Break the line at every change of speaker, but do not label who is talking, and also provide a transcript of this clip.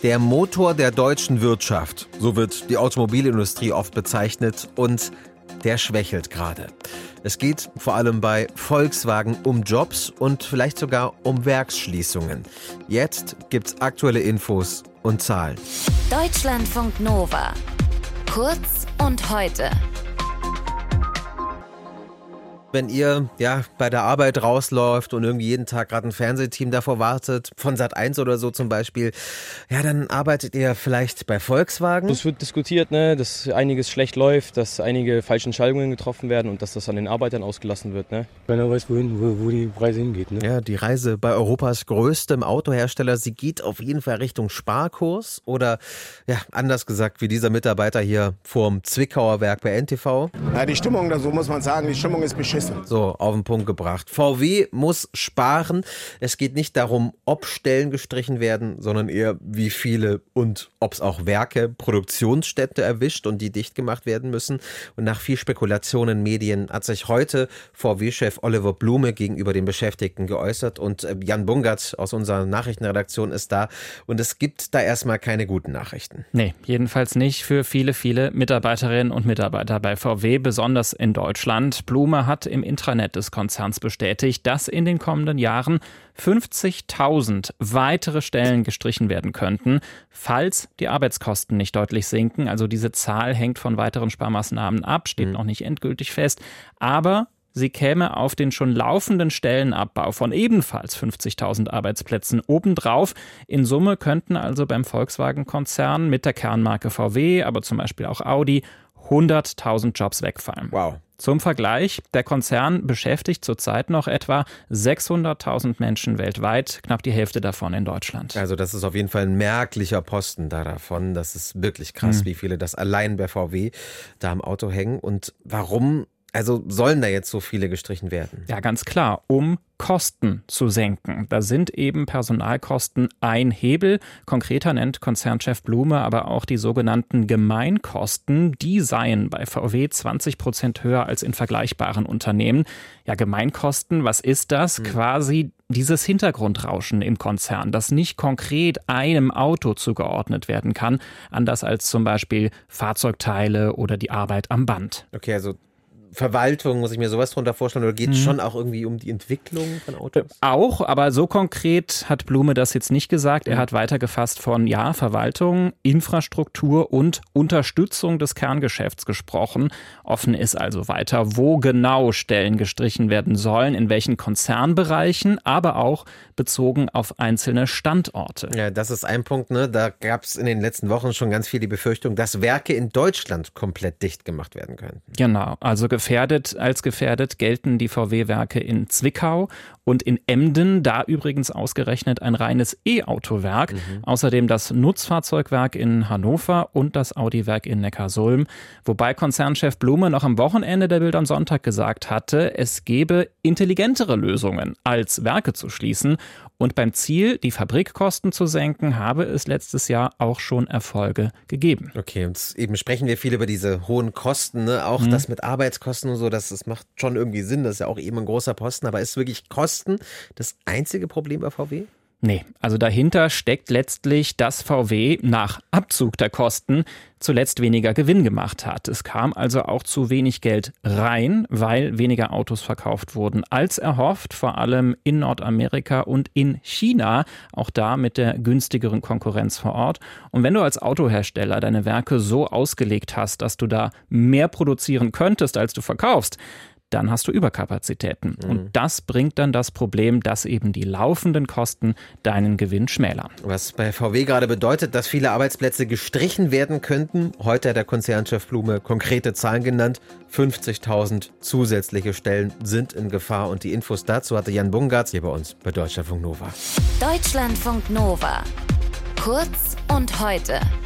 Der Motor der deutschen Wirtschaft, so wird die Automobilindustrie oft bezeichnet, und der schwächelt gerade. Es geht vor allem bei Volkswagen um Jobs und vielleicht sogar um Werksschließungen. Jetzt gibt's aktuelle Infos und Zahlen.
Deutschlandfunk Nova. Kurz und heute.
Wenn ihr bei der Arbeit rausläuft und irgendwie jeden Tag gerade ein Fernsehteam davor wartet, von Sat.1 oder so zum Beispiel, dann arbeitet ihr vielleicht bei Volkswagen.
Es wird diskutiert, dass einiges schlecht läuft, dass einige falsche Entscheidungen getroffen werden und dass das an den Arbeitern ausgelassen wird.
Keiner weiß, wo die Reise hingeht.
Ja, die Reise bei Europas größtem Autohersteller, sie geht auf jeden Fall Richtung Sparkurs oder, anders gesagt, wie dieser Mitarbeiter hier vorm Zwickauer Werk bei NTV.
Ja, die Stimmung, so muss man sagen, die Stimmung ist beschissen.
So, auf den Punkt gebracht. VW muss sparen. Es geht nicht darum, ob Stellen gestrichen werden, sondern eher wie viele und ob es auch Werke, Produktionsstätte erwischt und die dicht gemacht werden müssen. Und nach viel Spekulation in Medien hat sich heute VW-Chef Oliver Blume gegenüber den Beschäftigten geäußert und Jan Bungert aus unserer Nachrichtenredaktion ist da. Und es gibt da erstmal keine guten Nachrichten.
Nee, jedenfalls nicht für viele, viele Mitarbeiterinnen und Mitarbeiter bei VW, besonders in Deutschland. Blume hat im Intranet des Konzerns bestätigt, dass in den kommenden Jahren 50.000 weitere Stellen gestrichen werden könnten, falls die Arbeitskosten nicht deutlich sinken. Also diese Zahl hängt von weiteren Sparmaßnahmen ab, steht noch nicht endgültig fest. Aber sie käme auf den schon laufenden Stellenabbau von ebenfalls 50.000 Arbeitsplätzen obendrauf. In Summe könnten also beim Volkswagen-Konzern mit der Kernmarke VW, aber zum Beispiel auch Audi, 100.000 Jobs wegfallen.
Wow.
Zum Vergleich, der Konzern beschäftigt zurzeit noch etwa 600.000 Menschen weltweit, knapp die Hälfte davon in Deutschland.
Also das ist auf jeden Fall ein merklicher Posten davon. Das ist wirklich krass, wie viele das allein bei VW da am Auto hängen. Und warum sollen da jetzt so viele gestrichen werden?
Ja, ganz klar, um Kosten zu senken. Da sind eben Personalkosten ein Hebel. Konkreter nennt Konzernchef Blume aber auch die sogenannten Gemeinkosten. Die seien bei VW 20% höher als in vergleichbaren Unternehmen. Ja, Gemeinkosten, was ist das? Quasi dieses Hintergrundrauschen im Konzern, das nicht konkret einem Auto zugeordnet werden kann, anders als zum Beispiel Fahrzeugteile oder die Arbeit am Band.
Okay, also Verwaltung, muss ich mir sowas drunter vorstellen, oder geht es schon auch irgendwie um die Entwicklung von Autos?
Auch, aber so konkret hat Blume das jetzt nicht gesagt. Er hat weitergefasst von Verwaltung, Infrastruktur und Unterstützung des Kerngeschäfts gesprochen. Offen ist also weiter, wo genau Stellen gestrichen werden sollen, in welchen Konzernbereichen, aber auch bezogen auf einzelne Standorte.
Ja, das ist ein Punkt, da gab es in den letzten Wochen schon ganz viel die Befürchtung, dass Werke in Deutschland komplett dicht gemacht werden könnten.
Genau, also als gefährdet gelten die VW-Werke in Zwickau und in Emden, da übrigens ausgerechnet ein reines E-Auto-Werk. Außerdem das Nutzfahrzeugwerk in Hannover und das Audi-Werk in Neckarsulm. Wobei Konzernchef Blume noch am Wochenende der Bild am Sonntag gesagt hatte, es gebe intelligentere Lösungen, als Werke zu schließen. Und beim Ziel, die Fabrikkosten zu senken, habe es letztes Jahr auch schon Erfolge gegeben.
Okay, und eben sprechen wir viel über diese hohen Kosten, auch das mit Arbeitskosten und so, das macht schon irgendwie Sinn, das ist ja auch eben ein großer Posten, aber ist wirklich Kosten das einzige Problem bei VW?
Nee, also dahinter steckt letztlich, dass VW nach Abzug der Kosten zuletzt weniger Gewinn gemacht hat. Es kam also auch zu wenig Geld rein, weil weniger Autos verkauft wurden als erhofft, vor allem in Nordamerika und in China, auch da mit der günstigeren Konkurrenz vor Ort. Und wenn du als Autohersteller deine Werke so ausgelegt hast, dass du da mehr produzieren könntest, als du verkaufst, dann hast du Überkapazitäten. Und das bringt dann das Problem, dass eben die laufenden Kosten deinen Gewinn schmälern.
Was bei VW gerade bedeutet, dass viele Arbeitsplätze gestrichen werden könnten. Heute hat der Konzernchef Blume konkrete Zahlen genannt. 50.000 zusätzliche Stellen sind in Gefahr. Und die Infos dazu hatte Jan Bungart hier bei uns bei Deutschlandfunk Nova.
Deutschlandfunk Nova. Kurz und heute.